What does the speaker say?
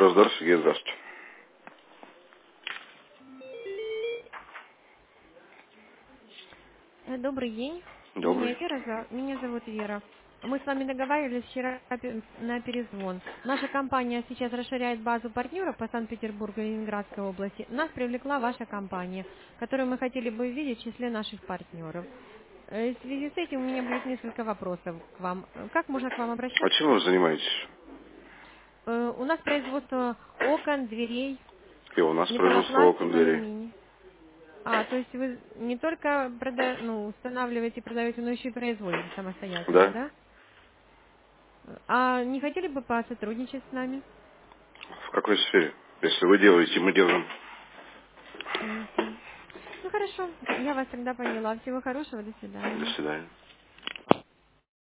Краснодар, Сергей, здравствуйте. Добрый день. Добрый. Меня зовут Вера. Мы с вами договаривались вчера на перезвон. Наша компания сейчас расширяет базу партнеров по Санкт-Петербургу и Ленинградской области. Нас привлекла ваша компания, которую мы хотели бы видеть в числе наших партнеров. В связи с этим у меня будет несколько вопросов к вам. Как можно к вам А обращаться? чем вы занимаетесь? У нас производство окон, дверей, И у нас производство окон металлопластик, дверей. алюминий. То есть вы не только устанавливаете и продаете, но еще и производите самостоятельно, Да? да? А не хотели бы посотрудничать с нами? В какой сфере? Если вы делаете, мы делаем. Мгм. Ну хорошо, я вас тогда поняла. Всего хорошего, до До свидания. свидания.